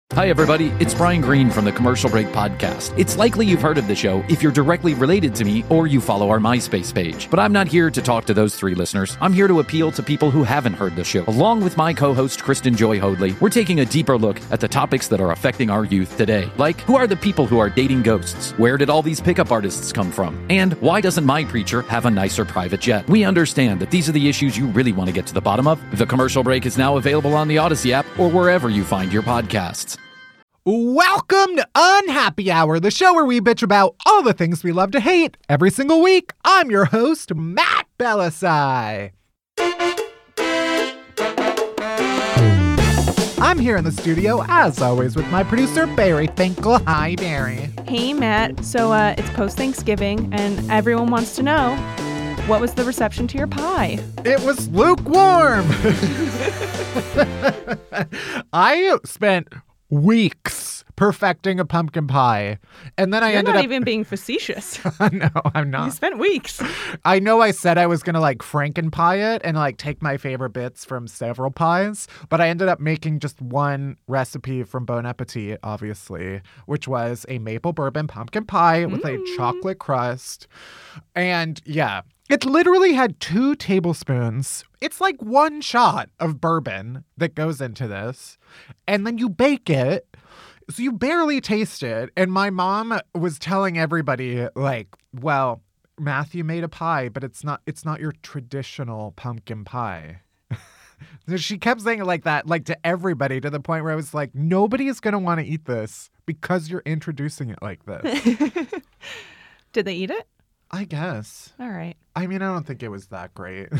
Hi, everybody. It's Brian Green from the Commercial Break Podcast. It's likely you've heard of the show if you're directly related to me or you follow our MySpace page. But I'm not here to talk to those three listeners. I'm here to appeal to people who haven't heard the show. Along with my co-host, Kristen Joy Hoadley, we're taking a deeper look at the topics that are affecting our youth today. Like, who are the people who are dating ghosts? Where did all these pickup artists come from? And why doesn't my preacher have a nicer private jet? We understand that these are the issues you really want to get to the bottom of. The Commercial Break is now available on the Odyssey app or wherever you find your podcasts. Welcome to Unhappy Hour, the show where we bitch about all the things we love to hate every single week. I'm your host, Matt Bellassai. I'm here in the studio, as always, with my producer, Barry Finkel. Hi, Barry. Hey, Matt. So it's post-Thanksgiving, and everyone wants to know, what was the reception to your pie? It was lukewarm. I spent weeks perfecting a pumpkin pie. And then I ended up... You're not even being facetious. No, I'm not. You spent weeks. I know I said I was going to Franken-pie it and take my favorite bits from several pies, but I ended up making just one recipe from Bon Appetit, obviously, which was a maple bourbon pumpkin pie with a chocolate crust. And yeah, it literally had 2 tablespoons. It's like 1 shot of bourbon that goes into this. And then you bake it. So you barely taste it. And my mom was telling everybody, well, Matthew made a pie, but it's not your traditional pumpkin pie. She kept saying it like that, to everybody, to the point where I was like, nobody is going to want to eat this because you're introducing it like this. Did they eat it? I guess. All right. I mean, I don't think it was that great.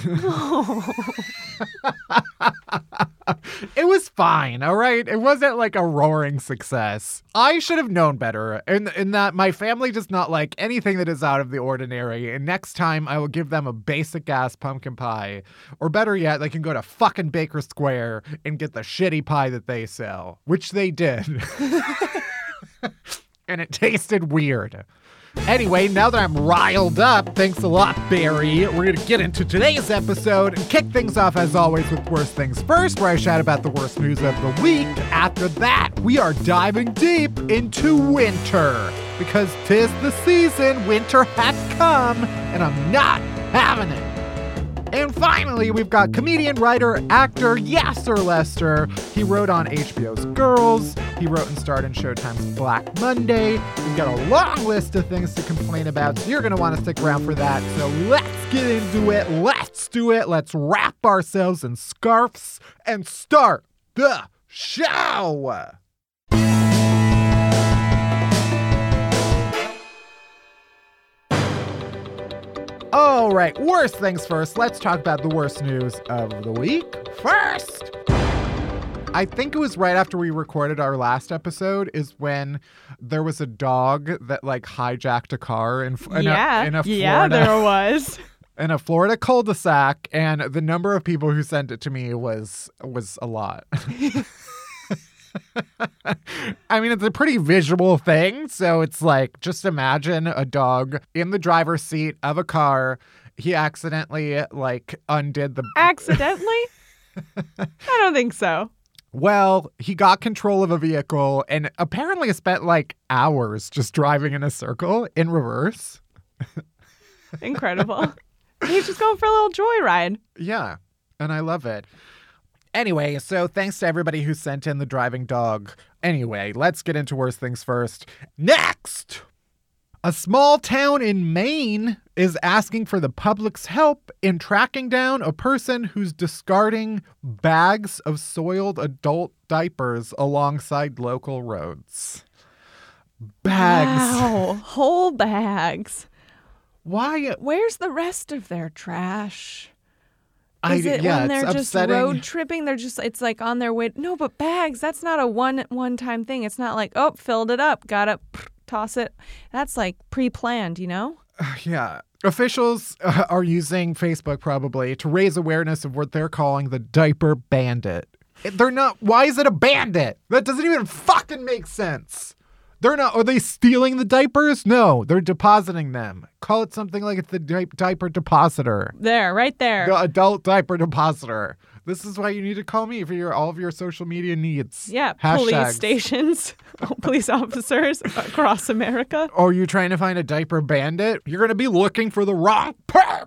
It was fine, all right? It wasn't a roaring success. I should have known better in that my family does not like anything that is out of the ordinary. And next time I will give them a basic-ass pumpkin pie. Or better yet, they can go to fucking Baker Square and get the shitty pie that they sell, which they did. And it tasted weird. Anyway, now that I'm riled up, thanks a lot, Barry. We're going to get into today's episode and kick things off, as always, with Worst Things First, where I shout about the worst news of the week. After that, we are diving deep into winter, because 'tis the season, winter has come, and I'm not having it. And finally, we've got comedian, writer, actor Yasser Lester. He wrote on HBO's Girls. He wrote and starred in Showtime's Black Monday. We've got a long list of things to complain about, so you're going to want to stick around for that. So let's get into it. Let's do it. Let's wrap ourselves in scarves and start the show. All right, worst things first. Let's talk about the worst news of the week. First, I think it was right after we recorded our last episode is when there was a dog that hijacked a car in a Florida. Yeah, there was. In a Florida cul-de-sac, and the number of people who sent it to me was a lot. I mean, it's a pretty visual thing. So it's just imagine a dog in the driver's seat of a car. He accidentally undid the... Accidentally? I don't think so. Well, he got control of a vehicle and apparently spent hours just driving in a circle in reverse. Incredible. He's just going for a little joyride. Yeah, and I love it. Anyway, so thanks to everybody who sent in the driving dog. Anyway, let's get into worst things first. Next! A small town in Maine is asking for the public's help in tracking down a person who's discarding bags of soiled adult diapers alongside local roads. Bags. Wow, whole bags. Why? Where's the rest of their trash? When they're just upsetting. Road tripping, it's on their way. No, but bags, that's not a one-time thing. It's not filled it up, gotta toss it. That's pre-planned, you know? Yeah. Officials are using Facebook probably to raise awareness of what they're calling the diaper bandit. They're not. Why is it a bandit? That doesn't even fucking make sense. They're not. Are they stealing the diapers? No, they're depositing them. Call it something like it's the diaper depositor. There, right there. The adult diaper depositor. This is why you need to call me for all of your social media needs. Yeah, Hashtags. police stations, police officers across America. Or you trying to find a diaper bandit? You're going to be looking for the wrong perp.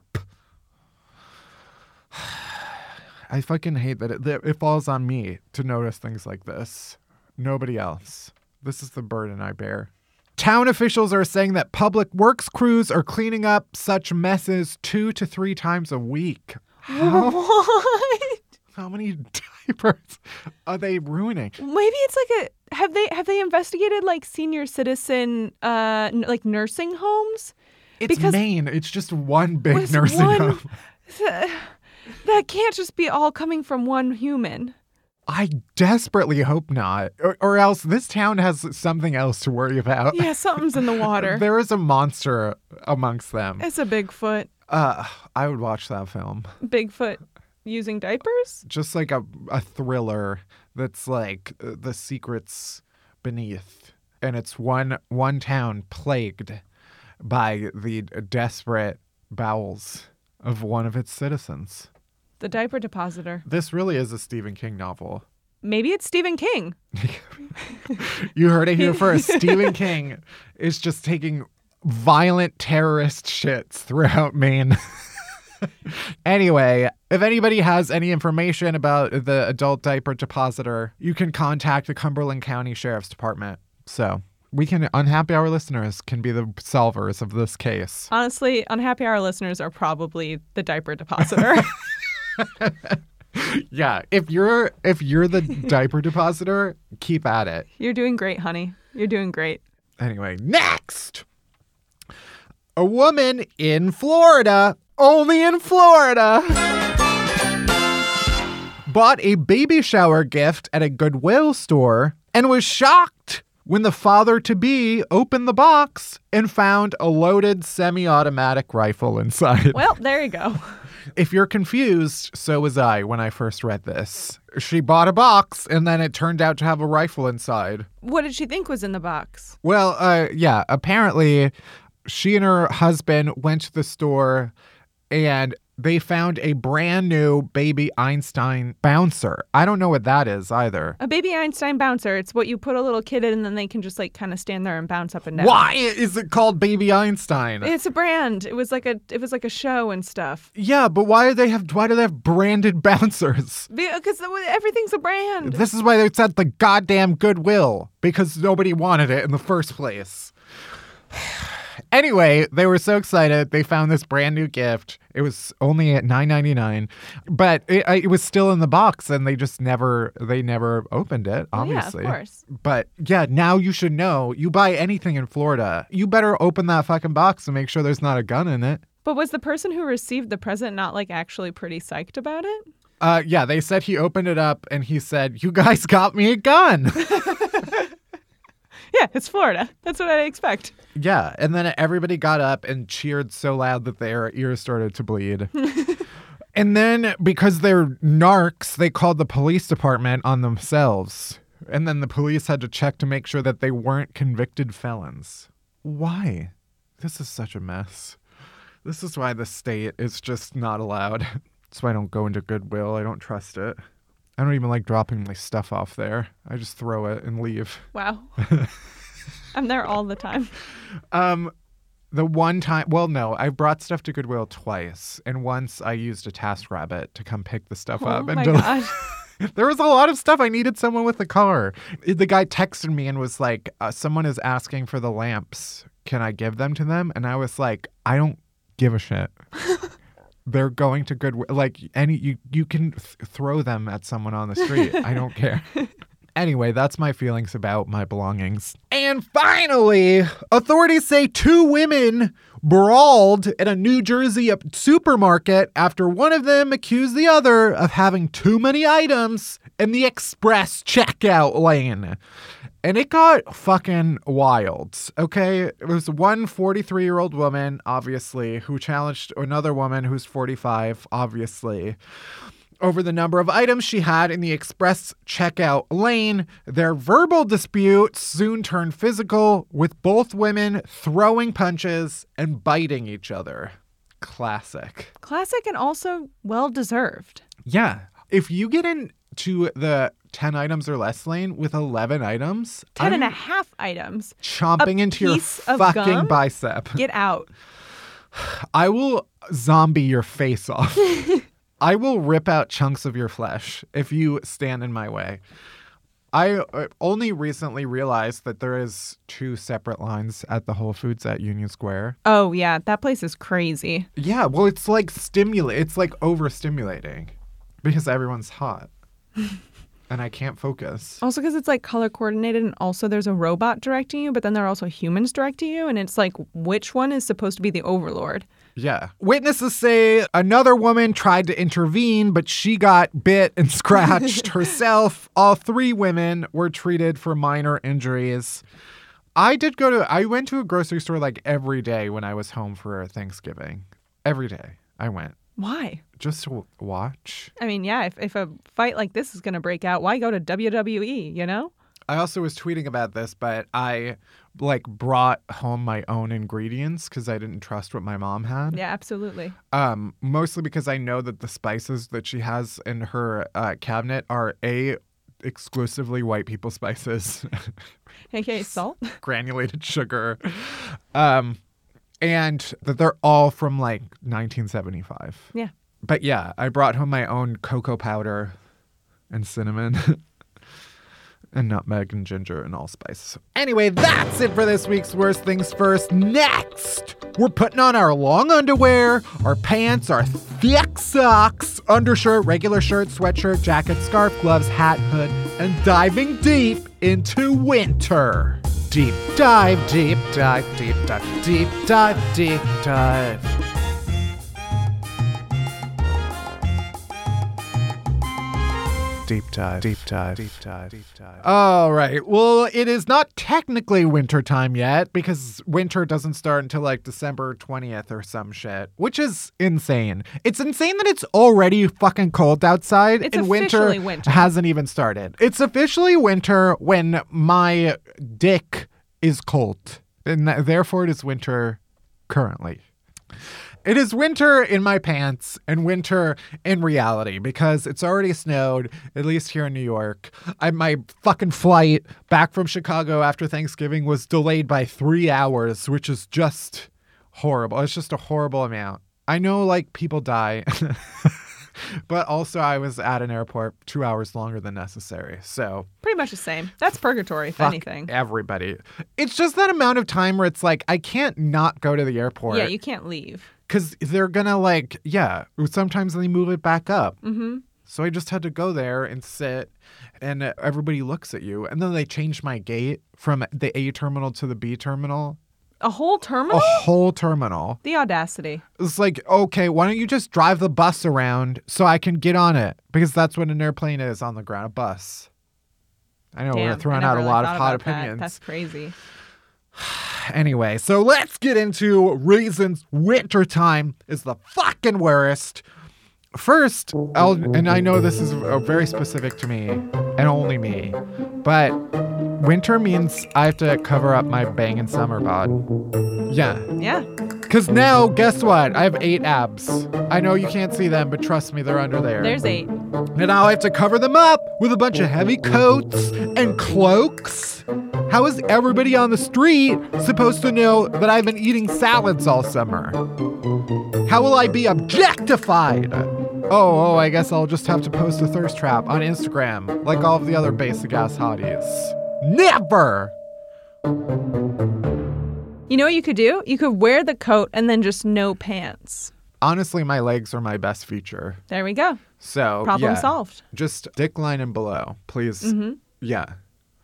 I fucking hate that it falls on me to notice things like this. Nobody else. This is the burden I bear. Town officials are saying that public works crews are cleaning up such messes 2 to 3 times a week. What? How many diapers are they ruining? Maybe it's like have they investigated like senior citizen like nursing homes? It's Because Maine. It's just one big was nursing home. That can't just be all coming from one human. I desperately hope not. Or else this town has something else to worry about. Yeah, something's in the water. There is a monster amongst them. It's a Bigfoot. I would watch that film. Bigfoot using diapers? Just like a thriller that's like the secrets beneath. And it's one town plagued by the desperate bowels of one of its citizens. The diaper depositor. This really is a Stephen King novel. Maybe it's Stephen King. You heard it here first. Stephen King is just taking violent terrorist shits throughout Maine. Anyway, if anybody has any information about the adult diaper depositor, you can contact the Cumberland County Sheriff's Department. So Unhappy Hour listeners can be the solvers of this case. Honestly, Unhappy Hour listeners are probably the diaper depositor. Yeah, if you're the diaper depositor, keep at it. You're doing great, honey. You're doing great. Anyway, next. A woman in Florida, only in Florida, bought a baby shower gift at a Goodwill store and was shocked when the father-to-be opened the box and found a loaded semi-automatic rifle inside. Well, there you go. If you're confused, so was I when I first read this. She bought a box, and then it turned out to have a rifle inside. What did she think was in the box? Well, yeah, apparently she and her husband went to the store, and they found a brand new baby Einstein bouncer. I don't know what that is either. A baby Einstein bouncer. It's what you put a little kid in and then they can just like kind of stand there and bounce up and down. Why is it called Baby Einstein? It's a brand. It was like a show and stuff. Yeah, but why do they have branded bouncers? Because everything's a brand. This is why it's at the goddamn Goodwill, because nobody wanted it in the first place. Anyway, they were so excited. They found this brand new gift. It was only at $9.99, but it was still in the box, and they never opened it, obviously. Yeah, of course. But yeah, now you should know. You buy anything in Florida, you better open that fucking box and make sure there's not a gun in it. But was the person who received the present not like actually pretty psyched about it? Yeah, they said he opened it up and he said, "You guys got me a gun." Yeah, it's Florida. That's what I'd expect. Yeah, and then everybody got up and cheered so loud that their ears started to bleed. And then, because they're narcs, they called the police department on themselves. And then the police had to check to make sure that they weren't convicted felons. Why? This is such a mess. This is why the state is just not allowed. That's why I don't go into Goodwill. I don't trust it. I don't even like dropping my stuff off there. I just throw it and leave. Wow. I'm there all the time. The one time, well, no, I've brought stuff to Goodwill twice. And once I used a TaskRabbit to come pick the stuff up. Oh my God. There was a lot of stuff. I needed someone with a car. The guy texted me and was like, someone is asking for the lamps. Can I give them to them? And I was like, I don't give a shit. They're going to Goodwill. Like, you can throw them at someone on the street. I don't care. Anyway, that's my feelings about my belongings. And finally, authorities say 2 women brawled at a New Jersey supermarket after one of them accused the other of having too many items in the express checkout lane. And it got fucking wild, okay? It was one 43-year-old woman, obviously, who challenged another woman who's 45, obviously, over the number of items she had in the express checkout lane. Their verbal dispute soon turned physical, with both women throwing punches and biting each other. Classic. Classic and also well-deserved. Yeah. If you get into the 10 items or less lane with 11 items, 10 and a half items. Chomping into your piece of fucking gum? bicep. Get out. I will zombie your face off. I will rip out chunks of your flesh if you stand in my way. I only recently realized that there is 2 separate lines at the Whole Foods at Union Square. Oh, yeah. That place is crazy. Yeah, well, it's like it's like overstimulating because everyone's hot and I can't focus. Also because it's like color coordinated and also there's a robot directing you, but then there are also humans directing you. And it's like, which one is supposed to be the overlord? Yeah. Witnesses say another woman tried to intervene, but she got bit and scratched herself. All 3 women were treated for minor injuries. I went to a grocery store like every day when I was home for Thanksgiving. Every day I went. Why? Just to watch. I mean, yeah, if a fight like this is going to break out, why go to WWE, you know? I also was tweeting about this, but I brought home my own ingredients because I didn't trust what my mom had. Yeah, absolutely. Mostly because I know that the spices that she has in her cabinet are exclusively white people spices. AKA salt. Granulated sugar. And that they're all from 1975. Yeah. But yeah, I brought home my own cocoa powder and cinnamon. And nutmeg and ginger and allspice. Anyway, that's it for this week's Worst Things First. Next, we're putting on our long underwear, our pants, our thick socks, undershirt, regular shirt, sweatshirt, jacket, scarf, gloves, hat, hood, and diving deep into winter. Deep dive, deep dive, deep dive, deep dive, deep dive. Deep dive, deep dive, deep dive, deep dive. All right. Well, it is not technically winter time yet because winter doesn't start until December 20th or some shit, which is insane. It's insane that it's already fucking cold outside It's and officially winter hasn't even started. It's officially winter when my dick is cold, and therefore it is winter currently. It is winter in my pants and winter in reality because it's already snowed, at least here in New York. My fucking flight back from Chicago after Thanksgiving was delayed by 3 hours, which is just horrible. It's just a horrible amount. I know people die, but also I was at an airport 2 hours longer than necessary. So pretty much the same. That's purgatory, if fuck anything. Everybody. It's just that amount of time where it's I can't not go to the airport. Yeah, you can't leave. Because they're going to sometimes they move it back up. Mm-hmm. So I just had to go there and sit and everybody looks at you. And then they changed my gate from the A terminal to the B terminal. A whole terminal? A whole terminal. The audacity. It's okay, why don't you just drive the bus around so I can get on it? Because that's what an airplane is on the ground, a bus. I know we're throwing out a lot of hot opinions. That's crazy. Anyway, so let's get into reasons wintertime is the fucking worst. First, and I know this is very specific to me and only me, but winter means I have to cover up my bangin' summer bod. Yeah. Yeah. Because now, guess what? I have 8 abs. I know you can't see them, but trust me, they're under there. There's 8. And now I have to cover them up with a bunch of heavy coats and cloaks. How is everybody on the street supposed to know that I've been eating salads all summer? How will I be objectified? Oh, I guess I'll just have to post a thirst trap on Instagram like all of the other basic ass hotties. Never! You know what you could do? You could wear the coat and then just no pants. Honestly, my legs are my best feature. There we go. So, Problem yeah, solved. Just dick line and below, please. Mm-hmm. Yeah.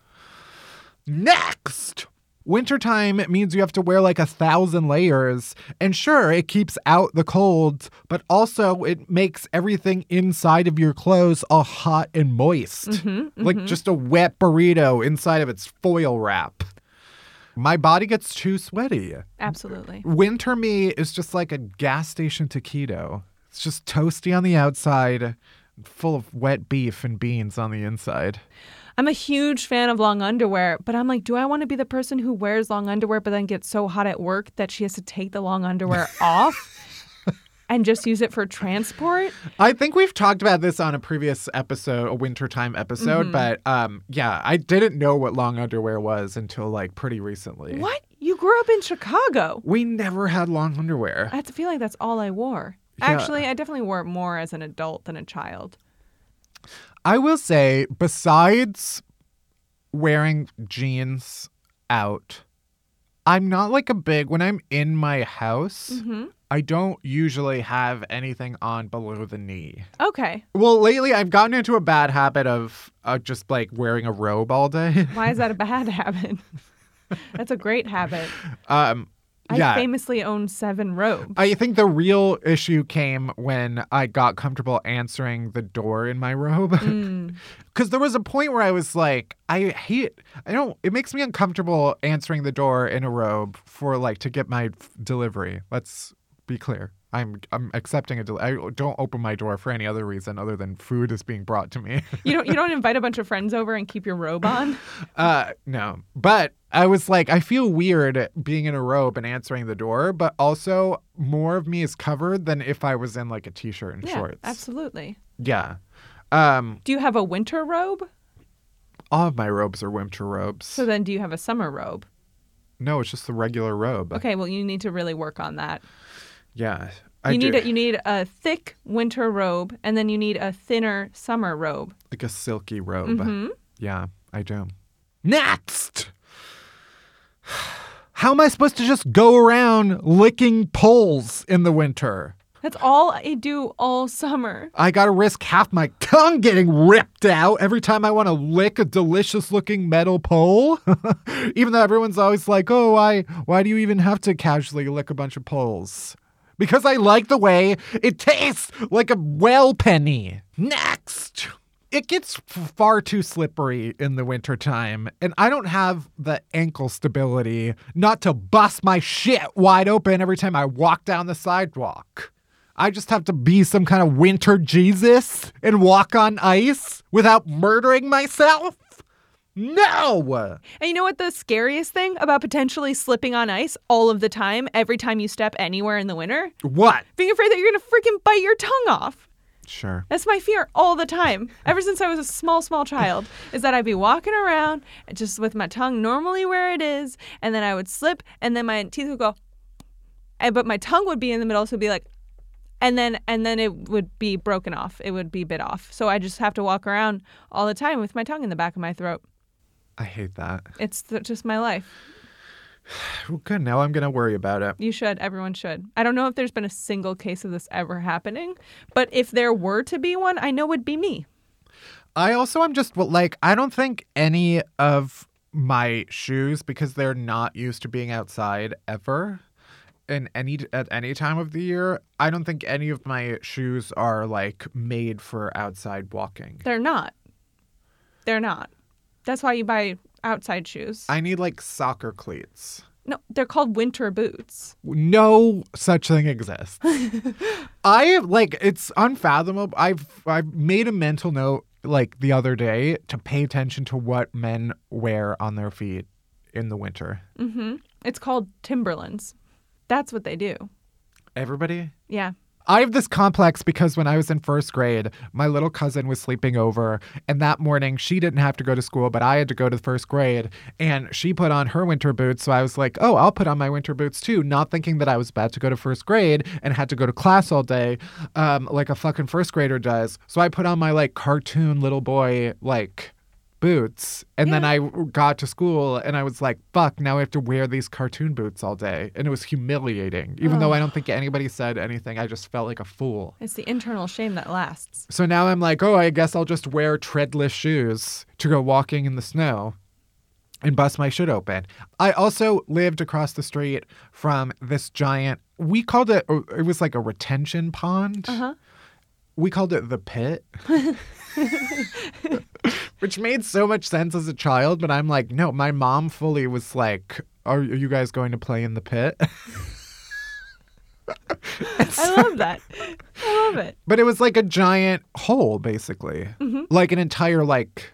Next! Wintertime means you have to wear 1,000 layers. And sure, it keeps out the cold, but also it makes everything inside of your clothes all hot and moist. Mm-hmm, like just a wet burrito inside of its foil wrap. My body gets too sweaty. Absolutely. Winter me is just like a gas station taquito. It's just toasty on the outside, full of wet beef and beans on the inside. I'm a huge fan of long underwear, but I'm like, do I want to be the person who wears long underwear but then gets so hot at work that she has to take the long underwear off? and just use it for transport. I think we've talked about this on a previous episode, a wintertime episode, but yeah, I didn't know what long underwear was until like pretty recently. What? You grew up in Chicago. We never had long underwear. I feel like that's all I wore. Yeah. Actually, I definitely wore it more as an adult than a child. I will say, besides wearing jeans out, I'm not like when I'm in my house, I don't usually have anything on below the knee. Okay. Well, lately I've gotten into a bad habit of just like wearing a robe all day. Why is that a bad habit? That's a great habit. Yeah. I famously own 7 robes. I think the real issue came when I got comfortable answering the door in my robe. Because there was a point where I was like, it makes me uncomfortable answering the door in a robe for like to get my delivery. Let's be clear. I'm accepting I don't open my door for any other reason other than food is being brought to me. You don't invite a bunch of friends over and keep your robe on? No. But I was like, I feel weird being in a robe and answering the door, but also more of me is covered than if I was in like a t-shirt and shorts. Absolutely. Yeah. Do you have a winter robe? All of my robes are winter robes. So then do you have a summer robe? No, it's just the regular robe. Okay, well, you need to really work on that. Yeah. You need a thick winter robe, and then you need a thinner summer robe. Like a silky robe. Yeah, I do. Next! How am I supposed to just go around licking poles in the winter? That's all I do all summer. I gotta risk half my tongue getting ripped out every time I want to lick a delicious-looking metal pole. Even though everyone's always like, oh, why do you even have to casually lick a bunch of poles? Because I like the way it tastes like a well penny. Next! It gets far too slippery in the wintertime, and I don't have the ankle stability not to bust my shit wide open every time I walk down the sidewalk. I just have to be some kind of winter Jesus and walk on ice without murdering myself? No! And you know what the scariest thing about potentially slipping on ice all of the time, every time you step anywhere in the winter? What? Being afraid that you're going to freaking bite your tongue off. Sure. That's my fear all the time. Ever since I was a small child, is that I'd be walking around just with my tongue normally where it is, and then I would slip, and then my teeth would go, but my tongue would be in the middle, so it'd be like, and then it would be broken off. It would be bit off. So I just have to walk around all the time with my tongue in the back of my throat. I hate that. It's just my life. Well, good. Now I'm going to worry about it. You should. Everyone should. I don't know if there's been a single case of this ever happening, but if there were to be one, I know it would be me. I also am just like, I don't think any of my shoes, because they're not used to being outside ever at any time of the year, I don't think any of my shoes are like made for outside walking. They're not. That's why you buy outside shoes. I need like soccer cleats. No, they're called winter boots. No such thing exists. It's unfathomable. I've made a mental note like the other day to pay attention to what men wear on their feet in the winter. Mm-hmm. It's called Timberlands. That's what they do. Everybody? Yeah. I have this complex because when I was in first grade, my little cousin was sleeping over, and that morning she didn't have to go to school, but I had to go to first grade, and she put on her winter boots, so I was like, oh, I'll put on my winter boots too, not thinking that I was about to go to first grade and had to go to class all day like a fucking first grader does. So I put on my like cartoon little boy like boots, and then I got to school and I was like, fuck, now I have to wear these cartoon boots all day, and it was humiliating. Even though I don't think anybody said anything, I just felt like a fool. It's the internal shame that lasts. So now I'm like, oh, I guess I'll just wear treadless shoes to go walking in the snow and bust my shit open. I also lived across the street from this giant, it was like a retention pond. Uh-huh. We called it the Pit. Which made so much sense as a child, but I'm like, no, my mom fully was like, are you guys going to play in the pit? I love that. I love it. But it was like a giant hole, basically. Mm-hmm. Like an entire, like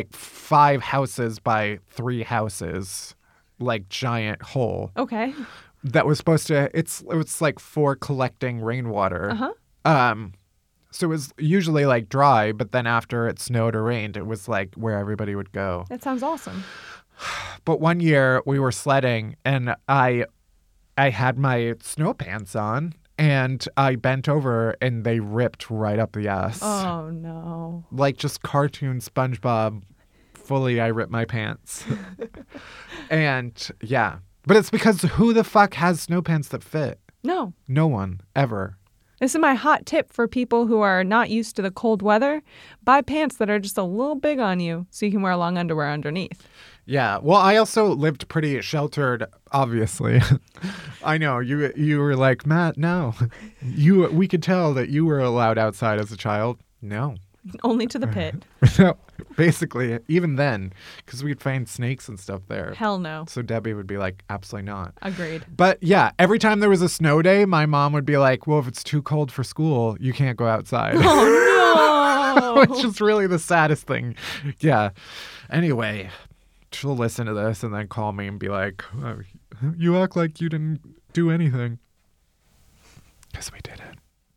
5 houses by 3 houses, like giant hole. Okay. that was supposed to, it was like for collecting rainwater. Uh-huh. So it was usually like dry, but then after it snowed or rained, it was like where everybody would go. That sounds awesome. But one year we were sledding and I had my snow pants on and I bent over and they ripped right up the ass. Oh, no. Like just cartoon SpongeBob, fully I ripped my pants. And yeah, but it's because who the fuck has snow pants that fit? No. No one, ever. This is my hot tip for people who are not used to the cold weather. Buy pants that are just a little big on you so you can wear long underwear underneath. Yeah. Well, I also lived pretty sheltered, obviously. I know. You were like, Matt, no. We could tell that you were allowed outside as a child. No. Only to the pit. Basically, even then, because we'd find snakes and stuff there. Hell no. So Debbie would be like, absolutely not. Agreed. But yeah, every time there was a snow day, my mom would be like, well, if it's too cold for school, you can't go outside. Oh, no. Which is really the saddest thing. Yeah. Anyway, she'll listen to this and then call me and be like, oh, you act like you didn't do anything. Because we didn't.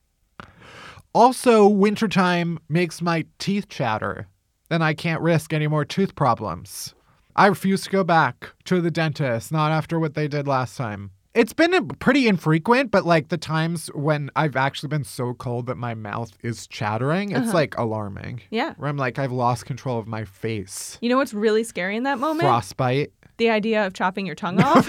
Also, wintertime makes my teeth chatter, and I can't risk any more tooth problems. I refuse to go back to the dentist, not after what they did last time. It's been pretty infrequent, but like the times when I've actually been so cold that my mouth is chattering, it's like alarming. Yeah. Where I'm like, I've lost control of my face. You know what's really scary in that moment? Frostbite. The idea of chopping your tongue off.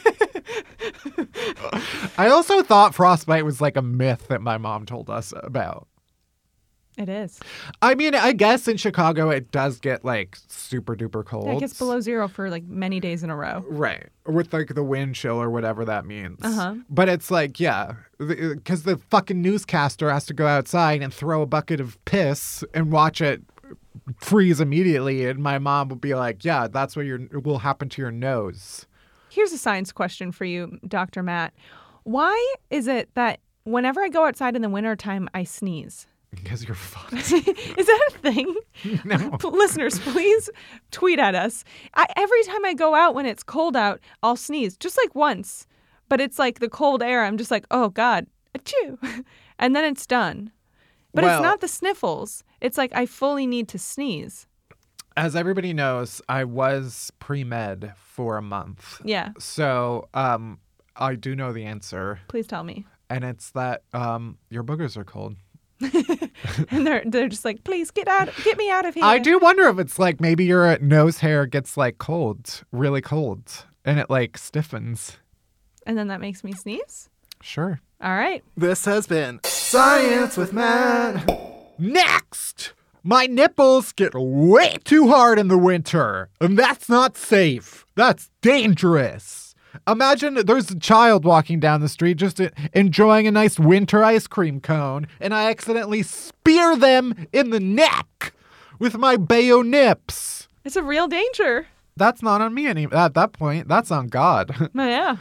I also thought frostbite was like a myth that my mom told us about. It is. I mean, I guess in Chicago it does get like super duper cold. Yeah, it gets below zero for like many days in a row. Right. With like the wind chill or whatever that means. Uh-huh. But it's like, yeah, because the fucking newscaster has to go outside and throw a bucket of piss and watch it freeze immediately. And my mom will be like, yeah, that's what will happen to your nose. Here's a science question for you, Dr. Matt. Why is it that whenever I go outside in the wintertime, I sneeze? Because you're fucked. Is that a thing? No. Listeners, please tweet at us. Every time I go out when it's cold out, I'll sneeze, just like once. But it's like the cold air. I'm just like, oh, God, achoo. And then it's done. But it's not the sniffles. It's like I fully need to sneeze. As everybody knows, I was pre-med for a month. Yeah. So I do know the answer. Please tell me. And it's that your boogers are cold. And they're just like, please get me out of here. I do wonder if it's like maybe your nose hair gets like cold, really cold, and it like stiffens. And then that makes me sneeze? Sure. All right. This has been Science with Matt. Next! My nipples get way too hard in the winter, and that's not safe. That's dangerous. Imagine there's a child walking down the street just enjoying a nice winter ice cream cone, and I accidentally spear them in the neck with my Bayo nips. It's a real danger. That's not on me at that point. That's on God. Oh, yeah.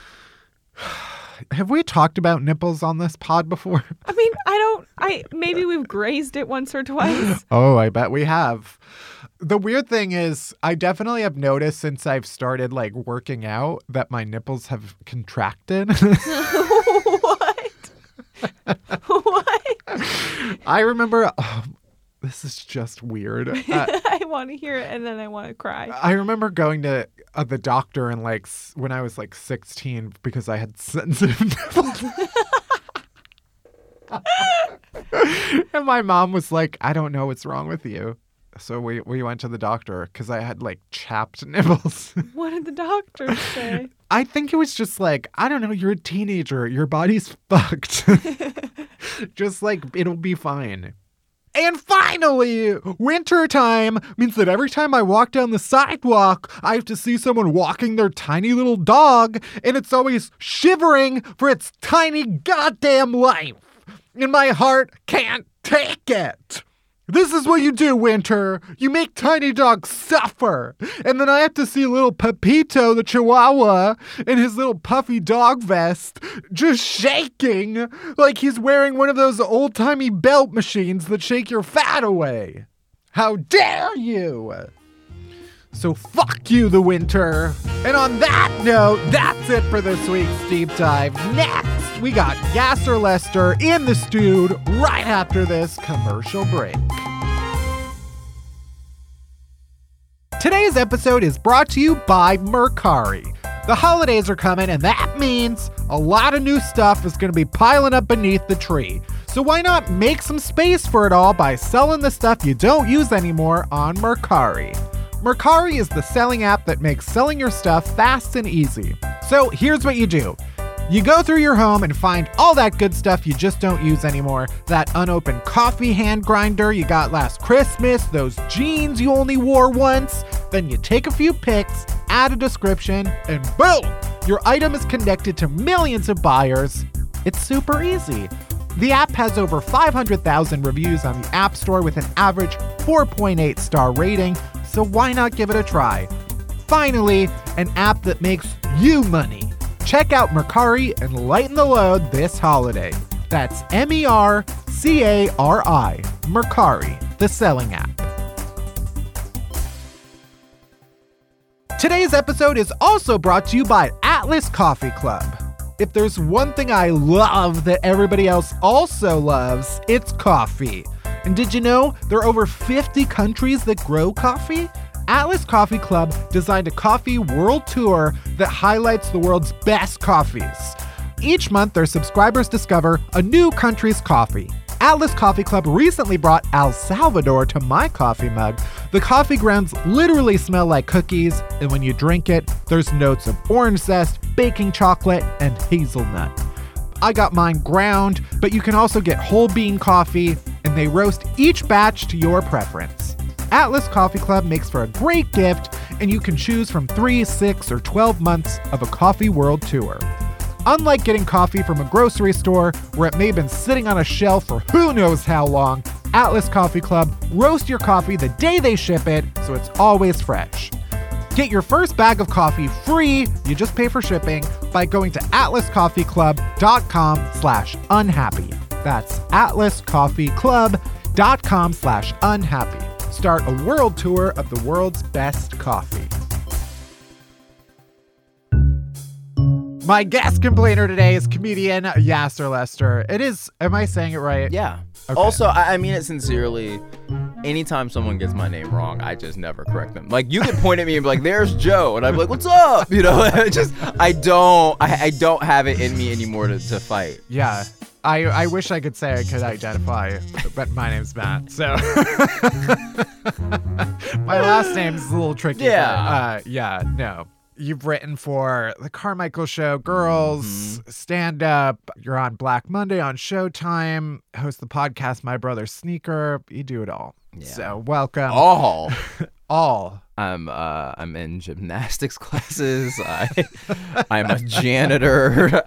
Have we talked about nipples on this pod before? I mean, maybe we've grazed it once or twice. Oh, I bet we have. The weird thing is, I definitely have noticed since I've started like working out that my nipples have contracted. What? What? I remember, this is just weird. I want to hear it and then I want to cry. I remember going to the doctor and like when I was like 16 because I had sensitive nipples. And my mom was like, I don't know what's wrong with you. So we went to the doctor because I had like chapped nipples. What did the doctor say? I think it was just like, I don't know, you're a teenager. Your body's fucked. Just like, it'll be fine. And finally, winter time means that every time I walk down the sidewalk, I have to see someone walking their tiny little dog, and it's always shivering for its tiny goddamn life. And my heart can't take it. This is what you do, winter. You make tiny dogs suffer. And then I have to see little Pepito, the Chihuahua, in his little puffy dog vest, just shaking like he's wearing one of those old-timey belt machines that shake your fat away. How dare you! So fuck you, the winter. And on that note, that's it for this week's Deep Dive. Next, we got Yasser Lester in the stewed right after this commercial break. Today's episode is brought to you by Mercari. The holidays are coming, and that means a lot of new stuff is going to be piling up beneath the tree. So why not make some space for it all by selling the stuff you don't use anymore on Mercari? Mercari is the selling app that makes selling your stuff fast and easy. So here's what you do. You go through your home and find all that good stuff you just don't use anymore. That unopened coffee hand grinder you got last Christmas, those jeans you only wore once. Then you take a few pics, add a description, and boom! Your item is connected to millions of buyers. It's super easy. The app has over 500,000 reviews on the App Store with an average 4.8 star rating, so why not give it a try? Finally, an app that makes you money. Check out Mercari and lighten the load this holiday. That's Mercari, Mercari, the selling app. Today's episode is also brought to you by Atlas Coffee Club. If there's one thing I love that everybody else also loves, it's coffee. And did you know there are over 50 countries that grow coffee? Atlas Coffee Club designed a coffee world tour that highlights the world's best coffees. Each month, their subscribers discover a new country's coffee. Atlas Coffee Club recently brought El Salvador to my coffee mug. The coffee grounds literally smell like cookies, and when you drink it, there's notes of orange zest, baking chocolate, and hazelnut. I got mine ground, but you can also get whole bean coffee, and they roast each batch to your preference. Atlas Coffee Club makes for a great gift, and you can choose from 3, 6, or 12 months of a coffee world tour. Unlike getting coffee from a grocery store where it may have been sitting on a shelf for who knows how long, Atlas Coffee Club roast your coffee the day they ship it, so it's always fresh. Get your first bag of coffee free, you just pay for shipping, by going to atlascoffeeclub.com/unhappy. That's atlascoffeeclub.com/unhappy. Start a world tour of the world's best coffee. My guest complainer today is comedian Yasser Lester. It is, am I saying it right? Yeah. Okay. Also, I mean it sincerely. Anytime someone gets my name wrong, I just never correct them. Like, you could point at me and be like, "There's Joe," and I'm like, "What's up?" You know, I don't have it in me anymore to fight. Yeah. I wish I could say I could identify, but my name's Matt, so my last name's a little tricky. Yeah. But, no. You've written for The Carmichael Show, Girls, Stand Up. You're on Black Monday on Showtime. Host the podcast My Brother Sneaker. You do it all. Yeah. So welcome. All. I'm in gymnastics classes. I'm a janitor.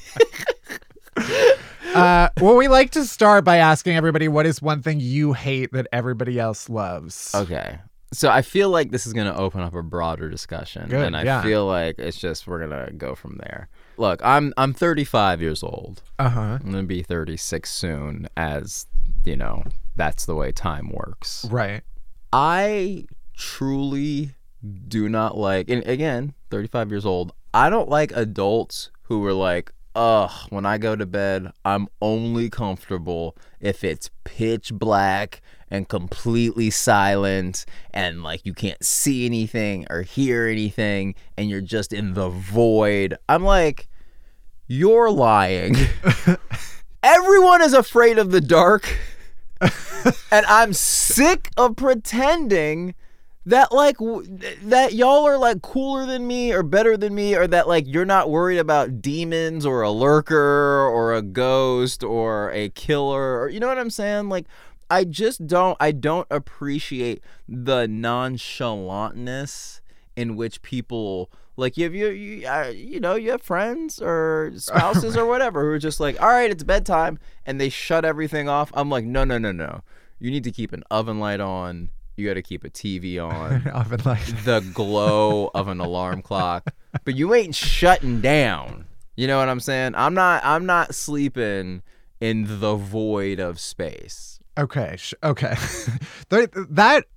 Well, we like to start by asking everybody, what is one thing you hate that everybody else loves? Okay. So I feel like this is going to open up a broader discussion. Good, and I feel like it's just, we're going to go from there. Look, I'm 35 years old. Uh-huh. I'm going to be 36 soon, as, you know, that's the way time works. Right. I truly do not like, and again, 35 years old, I don't like adults who are like, when I go to bed, I'm only comfortable if it's pitch black and completely silent and like you can't see anything or hear anything and you're just in the void. I'm like, you're lying. Everyone is afraid of the dark. And I'm sick of pretending that like that y'all are like cooler than me or better than me, or that like you're not worried about demons or a lurker or a ghost or a killer, or you know what I'm saying? Like I don't appreciate the nonchalantness in which people like you have friends or spouses or whatever who are just like, all right, it's bedtime, and they shut everything off. I'm like, no. You need to keep an oven light on. You got to keep a TV on. Oven light. The glow of an alarm clock. But you ain't shutting down. You know what I'm saying? I'm not sleeping in the void of space. Okay. Okay. That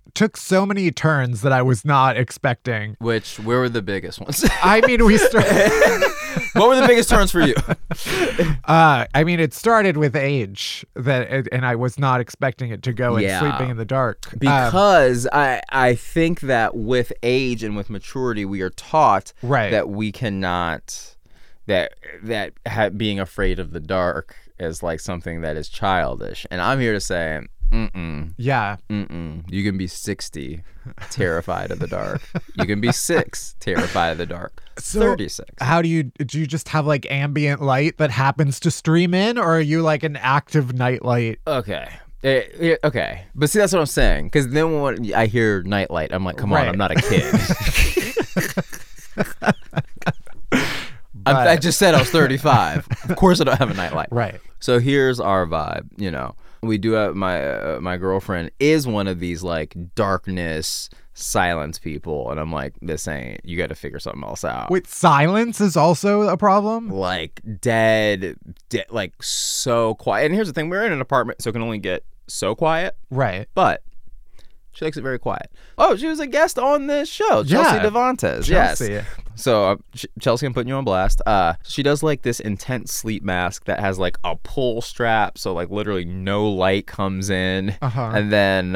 took so many turns that I was not expecting. Where were the biggest ones? I mean, we started. What were the biggest turns for you? I mean, it started with age and I was not expecting it to go in sleeping in the dark. Because I think that with age and with maturity, we are taught that we cannot, being afraid of the dark is like something that is childish. And I'm here to say, yeah. You can be 60 terrified of the dark. You can be 6 terrified of the dark. So 36. How do you just have like ambient light that happens to stream in, or are you like an active nightlight? Okay. Okay. But see, that's what I'm saying. Because then when I hear nightlight, I'm like, come on, I'm not a kid. I just said I was 35. Of course I don't have a nightlight. Right. So here's our vibe, We do have my girlfriend is one of these like darkness, silence people, and I'm like, this ain't. You got to figure something else out. Wait, silence is also a problem? Like dead, like so quiet. And here's the thing: we're in an apartment, so it can only get so quiet. Right. But she likes it very quiet. Oh, she was a guest on this show, Chelsea Devontes. Chelsea. Yes. So Chelsea, I'm putting you on blast. She does like this intense sleep mask that has like a pull strap, so like literally no light comes in, and then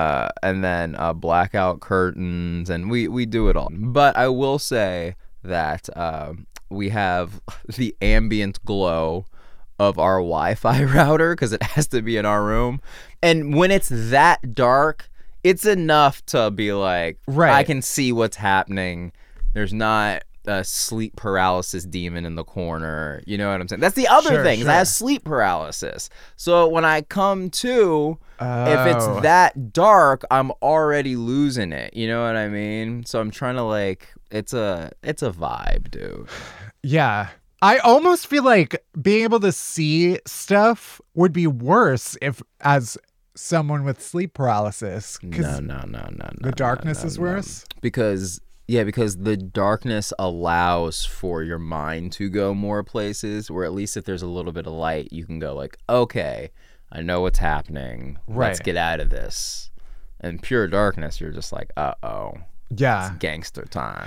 blackout curtains, and we do it all. But I will say that we have the ambient glow of our Wi-Fi router because it has to be in our room, and when it's that dark, it's enough to be like, I can see what's happening. There's not a sleep paralysis demon in the corner. You know what I'm saying? That's the other thing. Is I have sleep paralysis. So when I come to, if it's that dark, I'm already losing it. You know what I mean? So I'm trying to like, it's a vibe, dude. Yeah. I almost feel like being able to see stuff would be worse if as someone with sleep paralysis. No. The darkness is worse? Because the darkness allows for your mind to go more places, where at least if there's a little bit of light, you can go like, okay, I know what's happening. Let's get out of this. And pure darkness, you're just like, uh-oh. Yeah. It's gangster time.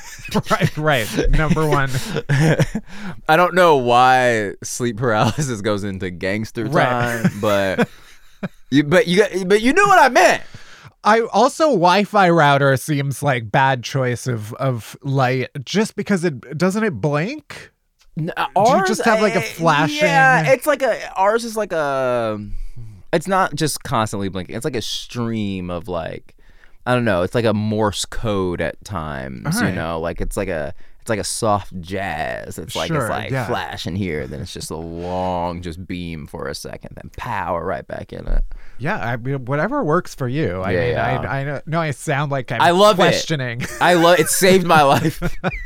Right. Number one. I don't know why sleep paralysis goes into gangster time, but you know what I meant. I also Wi-Fi router seems like bad choice of light just because it blink? Ours, do you just have like a flashing? Yeah, ours is like it's not just constantly blinking. It's like a stream of like, I don't know. It's like a Morse code at times, like it's like a soft jazz. It's like flashing here, then it's just a long just beam for a second, then power right back in it. Yeah, I mean, whatever works for you. I know I sound like I love questioning. I love it. Saved my life.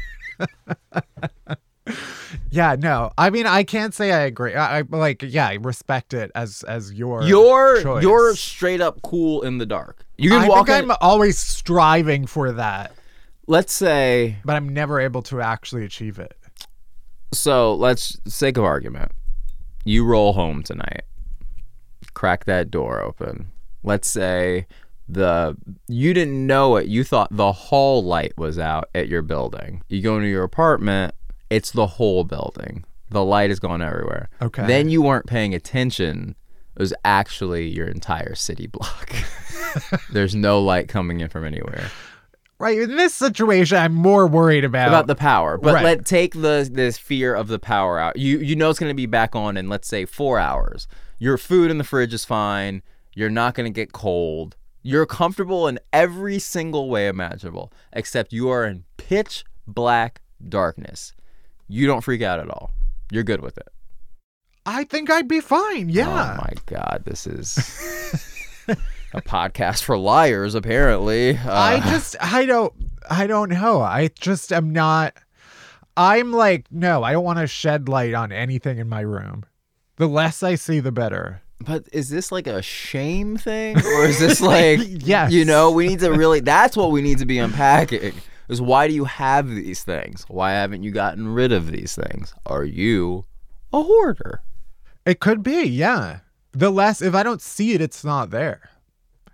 Yeah, no. I mean, I can't say I agree. I respect it as your choice. You're straight up cool in the dark. You can I think I'm always striving for that. Let's say, but I'm never able to actually achieve it. So let's sake of argument. You roll home tonight. Crack that door open. Let's say you didn't know it. You thought the hall light was out at your building. You go into your apartment. It's the whole building. The light is going everywhere. Okay. Then you weren't paying attention. It was actually your entire city block. There's no light coming in from anywhere. Right. In this situation, I'm more worried about the power. But let's take this fear of the power out. You know it's going to be back on in, let's say, 4 hours. Your food in the fridge is fine. You're not going to get cold. You're comfortable in every single way imaginable, except you are in pitch black darkness. You don't freak out at all. You're good with it. I think I'd be fine. Yeah. Oh my God, this is a podcast for liars, apparently. I don't know. I just am not. I'm like, no, I don't want to shed light on anything in my room. The less I see, the better. But is this like a shame thing? Or is this like, yes. We need to really, that's what we need to be unpacking. Is why do you have these things? Why haven't you gotten rid of these things? Are you a hoarder? It could be, yeah. If I don't see it, it's not there.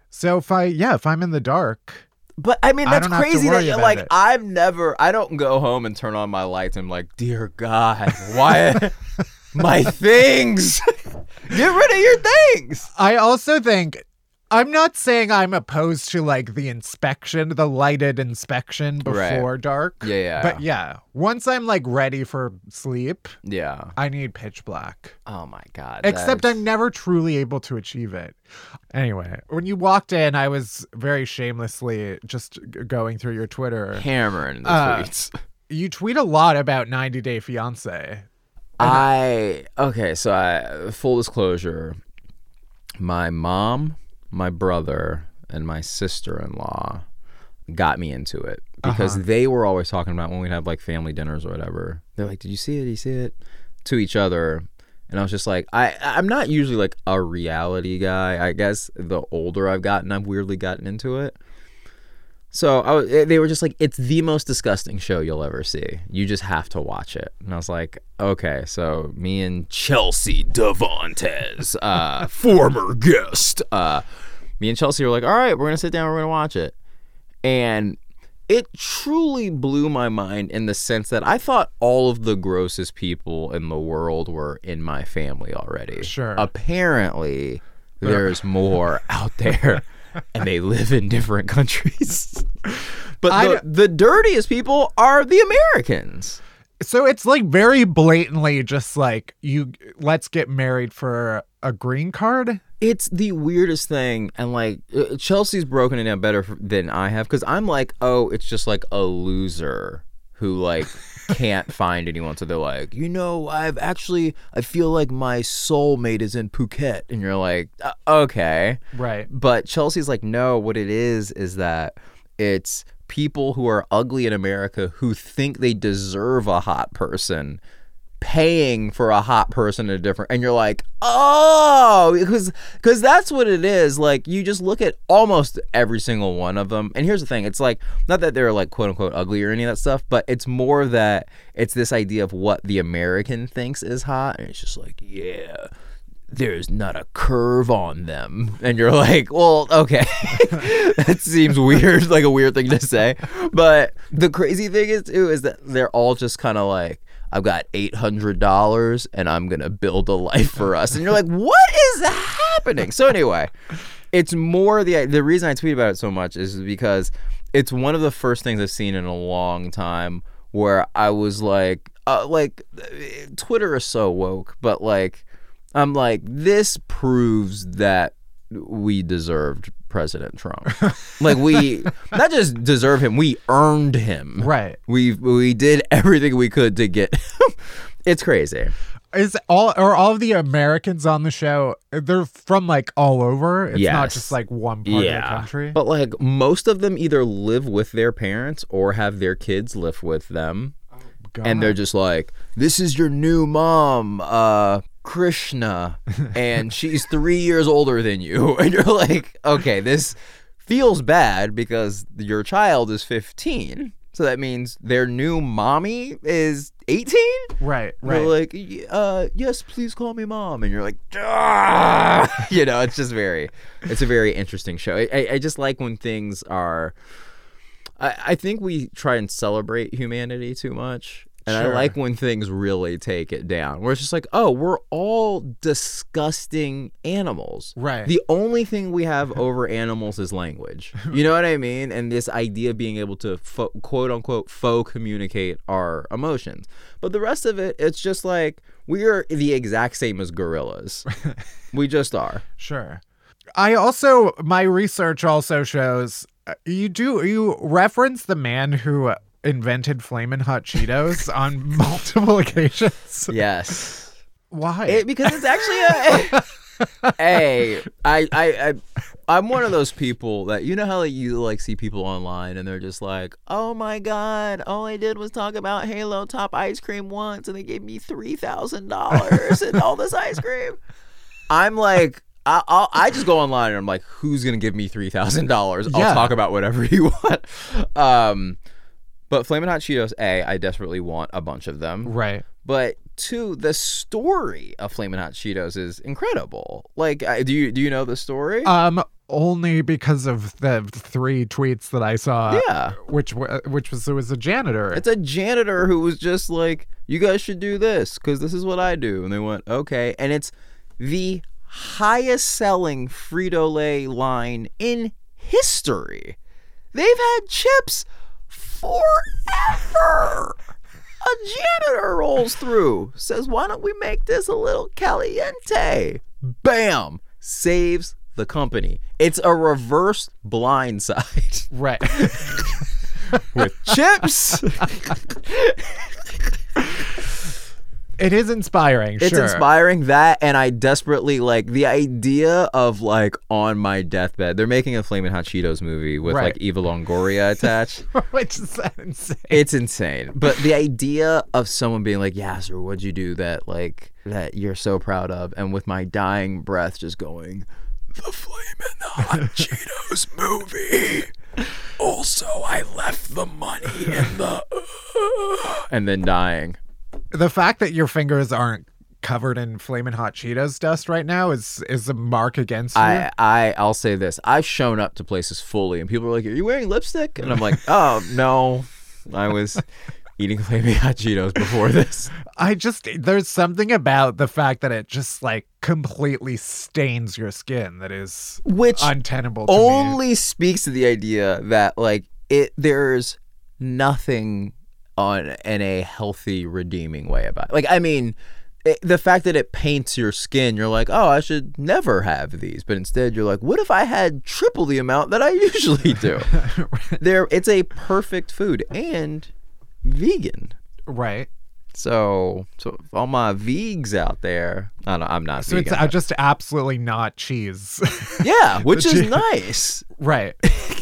So if I'm in the dark, But I mean, I that's don't have to crazy that worry you're about like, it. I don't go home and turn on my lights and I'm like, dear God, why my things? Get rid of your things. I also think I'm not saying I'm opposed to like the inspection, the lighted inspection before dark. Yeah. But yeah, once I'm like ready for sleep, Yeah. I need pitch black. Oh my God. Except that's- I'm never truly able to achieve it. Anyway, when you walked in, I was very shamelessly just going through your Twitter. hammering the tweets. You tweet a lot about 90 Day Fiancé. So full disclosure, my mom, my brother, and my sister-in-law got me into it because they were always talking about when we'd have like family dinners or whatever. They're like, did you see it? Did you see it? To each other. And I was just like, I'm not usually like a reality guy. I guess the older I've gotten, I've weirdly gotten into it. So they were just like, it's the most disgusting show you'll ever see. You just have to watch it. And I was like, okay. So me and Chelsea Devontes, former guest, me and Chelsea were like, all right, we're going to sit down. We're going to watch it. And it truly blew my mind in the sense that I thought all of the grossest people in the world were in my family already. Sure. Apparently, there's more out there. And they live in different countries. But the dirtiest people are the Americans. So it's like very blatantly just like let's get married for a green card. It's the weirdest thing. And like Chelsea's broken it down better than I have because I'm like, oh, it's just like a loser who like can't find anyone. So they're like, I feel like my soulmate is in Phuket. And you're like, okay. Right. But Chelsea's like, no, what it is that it's people who are ugly in America who think they deserve a hot person paying for a hot person in a different, and you're like, oh, because that's what it is. Like, you just look at almost every single one of them, and here's the thing, it's like, not that they're like quote unquote ugly or any of that stuff, but it's more that it's this idea of what the American thinks is hot, and it's just like, yeah, there's not a curve on them. And you're like, well, okay. That seems weird, like a weird thing to say. But the crazy thing is too is that they're all just kind of like, I've got $800 and I'm going to build a life for us. And you're like, what is happening? So anyway, it's more the reason I tweet about it so much is because it's one of the first things I've seen in a long time where I was like Twitter is so woke, but like, I'm like, this proves that we deserved President Trump. Like, we not just deserve him, we earned him. Right. We did everything we could to get him. It's crazy. All of the Americans on the show, they're from like all over. It's not Yes. just like one part of the country. But like most of them either live with their parents or have their kids live with them. God. And they're just like, this is your new mom, Krishna, and she's 3 years older than you. And you're like, okay, this feels bad because your child is 15. So that means their new mommy is 18? Right. They're like, yes, please call me mom. And you're like, ah! You know, it's a very interesting show. I just like when things are, I think we try and celebrate humanity too much. And Sure. I like when things really take it down, where it's just like, oh, we're all disgusting animals. Right. The only thing we have over animals is language. You know what I mean? And this idea of being able to quote unquote faux communicate our emotions. But the rest of it, it's just like, we are the exact same as gorillas. We just are. Sure. My research also shows you reference the man who invented Flamin' Hot Cheetos on multiple occasions. Yes. Why? Because it's actually I'm one of those people that, you know how like, you like see people online and they're just like, oh my God, all I did was talk about Halo Top ice cream once and they gave me $3,000 and all this ice cream. I'm like, I just go online and I'm like, who's gonna give me $3,000? I'll talk about whatever you want. But Flamin' Hot Cheetos, I desperately want a bunch of them. Right. But two, the story of Flamin' Hot Cheetos is incredible. Like, do you know the story? Only because of the 3 tweets that I saw. Yeah. Which was, it was a janitor. It's a janitor who was just like, you guys should do this because this is what I do. And they went, okay. And it's the highest selling Frito-Lay line in history. They've had chips forever. A janitor rolls through, says, why don't we make this a little caliente? Bam! Saves the company. It's a reverse Blindside. Right. With chips. It is inspiring, It's sure. inspiring, that, and I desperately like the idea of like on my deathbed. They're making a Flamin' Hot Cheetos movie with Right. like Eva Longoria attached. Which is insane. It's insane. But the idea of someone being like, yeah, sir, what'd you do that you're so proud of? And with my dying breath just going, the Flamin' Hot Cheetos movie. Also, I left the money in the and then dying. The fact that your fingers aren't covered in Flamin' Hot Cheetos dust right now is a mark against you. I'll say this. I've shown up to places fully and people are like, are you wearing lipstick? And I'm like, oh, no. I was eating Flamin' Hot Cheetos before this. There's something about the fact that it just like completely stains your skin that is untenable to me. Only speaks to the idea that like there's nothing in a healthy, redeeming way about it. Like, I mean, the fact that it paints your skin, you're like, oh, I should never have these. But instead, you're like, what if I had triple the amount that I usually do? It's a perfect food and vegan. Right. So all my vegs out there, I'm not So vegan. it's just absolutely not cheese. Yeah, which is nice. Right.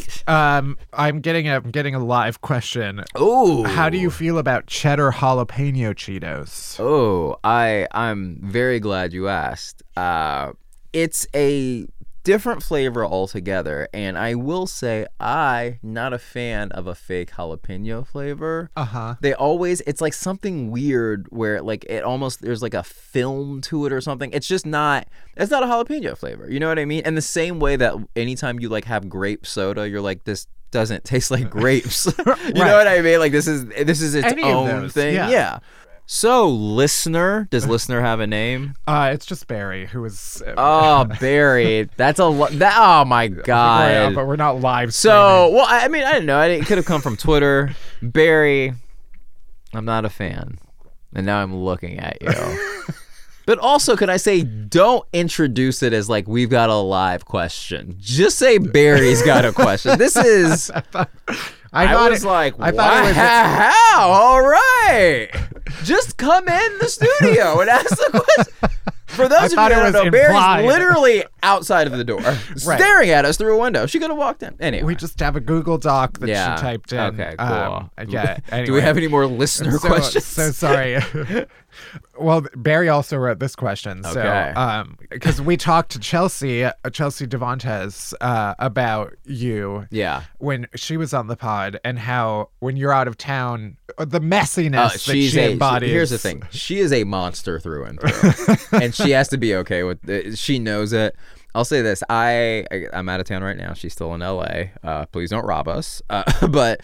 I'm getting a live question. Oh, How do you feel about cheddar jalapeno Cheetos? Oh, I'm very glad you asked. It's a different flavor altogether, and I will say I'm not a fan of a fake jalapeno flavor. It's like something weird where like it almost, there's like a film to it or something. It's not a jalapeno flavor. You know what I mean? And the same way that anytime you like have grape soda, you're like, this doesn't taste like grapes. You know what I mean? Like this is its Any of own those, thing. yeah. So, listener, does listener have a name? It's just Barry, who is. Oh, Barry, that's oh my god! But we're not live. So, well, I mean, I didn't know. It could have come from Twitter. Barry, I'm not a fan, and now I'm looking at you. But also, can I say, don't introduce it as like we've got a live question. Just say Barry's got a question. This is. I was like, how? All right. Just come in the studio and ask the question. For those of you who don't know, Barry's literally outside of the door, staring at us through a window. She could have walked in. Anyway. We just have a Google Doc that she typed in. Okay, cool. Anyway. Do we have any more listener questions? So sorry. Well, Barry also wrote this question. Okay. So, because we talked to Chelsea Devontes about you. Yeah. When she was on the pod, and how when you're out of town, the messiness that she embodies. Here's the thing. She is a monster through and through. And she has to be okay with it. She knows it. I'll say this. I'm out of town right now. She's still in LA. Please don't rob us. But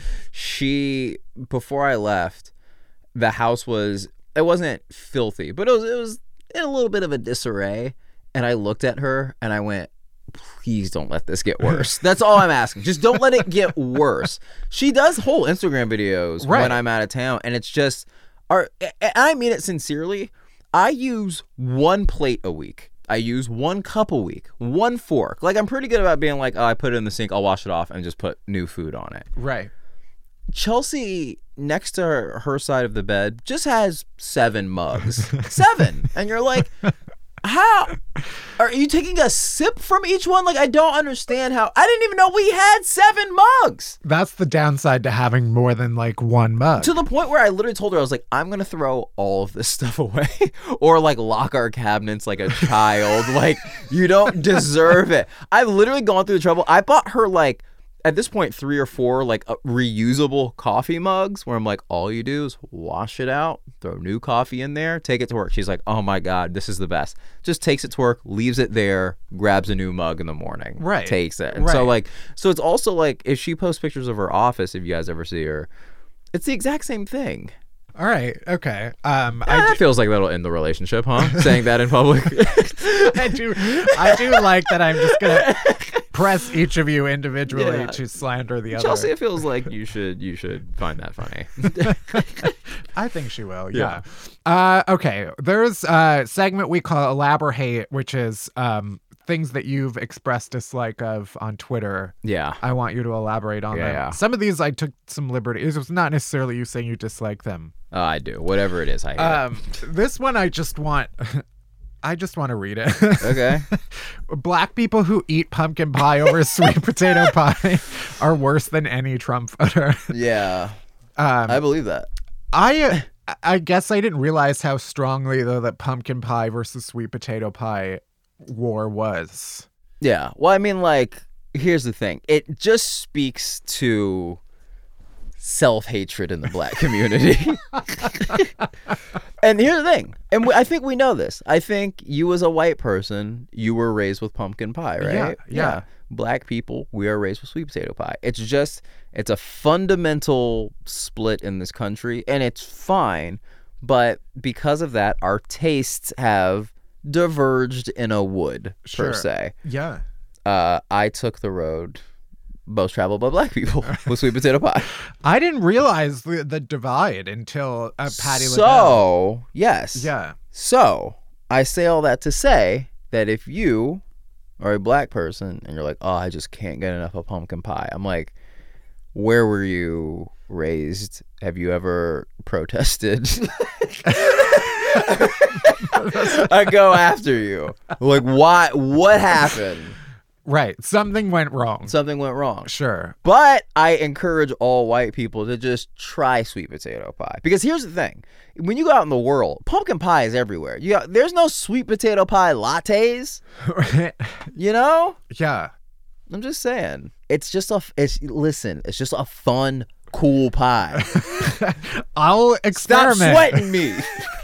before I left, the house it wasn't filthy, but it was in a little bit of a disarray. And I looked at her and I went, please don't let this get worse. That's all I'm asking. Just don't let it get worse. She does whole Instagram videos when I'm out of town. And it's just, I mean it sincerely. I use 1 plate a week. I use 1 cup a week, 1 fork. Like, I'm pretty good about being like, oh, I put it in the sink, I'll wash it off and just put new food on it. Right. Chelsea, next to her side of the bed, just has 7 mugs. 7. And you're like, how? Are you taking a sip from each one? Like, I don't understand how. I didn't even know we had 7 mugs. That's the downside to having more than like 1 mug. To the point where I literally told her, I was like, I'm going to throw all of this stuff away or like lock our cabinets like a child. Like, you don't deserve it. I've literally gone through the trouble. I bought her like at this point 3 or 4 like reusable coffee mugs where I'm like, all you do is wash it out, throw new coffee in there, take it to work. She's like, oh my God, this is the best. Just takes it to work, leaves it there, grabs a new mug in the morning, Right. takes it. And so it's also like if she posts pictures of her office, if you guys ever see her, it's the exact same thing. All right. Okay. That feels like that'll end the relationship, huh? Saying that in public. I do like that. I'm just gonna press each of you individually to slander the other. Chelsea, it feels like you should find that funny. I think she will. Yeah. Okay. There's a segment we call Elaborate, which is things that you've expressed dislike of on Twitter. Yeah. I want you to elaborate on them. Yeah. Some of these I took some liberty. It was not necessarily you saying you dislike them. I do. Whatever it is, I hate it. This one I just want to read it. Okay. Black people who eat pumpkin pie over sweet potato pie are worse than any Trump voter. Yeah. I believe that. I guess I didn't realize how strongly though that pumpkin pie versus sweet potato pie war was. Yeah. Well, I mean, like, here's the thing. It just speaks to self-hatred in the black community. And here's the thing. And I think we know this. I think you as a white person, you were raised with pumpkin pie, right? Yeah. Black people, we are raised with sweet potato pie. It's a fundamental split in this country, and it's fine. But because of that, our tastes have diverged in a wood, per se. Yeah. I took the road most traveled by black people with sweet potato pie. I didn't realize the divide until Patti LaBelle. So, yes. Yeah. So, I say all that to say that if you are a black person and you're like, oh, I just can't get enough of pumpkin pie. I'm like, where were you raised? Have you ever protested? I go after you. Like, why? What happened? Right. Something went wrong. Something went wrong. Sure. But I encourage all white people to just try sweet potato pie. Because here's the thing. When you go out in the world, pumpkin pie is everywhere. There's no sweet potato pie lattes. You know? Yeah. I'm just saying. It's just a fun, cool pie. I'll experiment. Stop sweating me.